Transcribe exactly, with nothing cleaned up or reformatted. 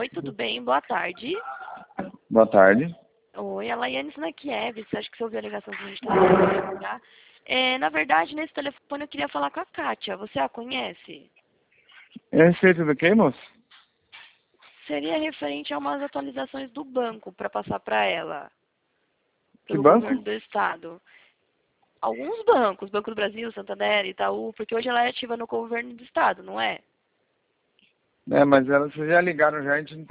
Oi, tudo bem? Boa tarde. Boa tarde. Oi, a Laiane Snakiev. Você acha que você ouviu a ligação que a gente está tá? É, na verdade, nesse telefone eu queria falar com a Kátia. Você a conhece? É a respeito do que, moço? Seria referente a umas atualizações do banco para passar para ela. Que Pelo banco? governo do estado. Alguns bancos, Banco do Brasil, Santander, Itaú, porque hoje ela é ativa no governo do estado, não é? É, mas elas já ligaram já, a gente não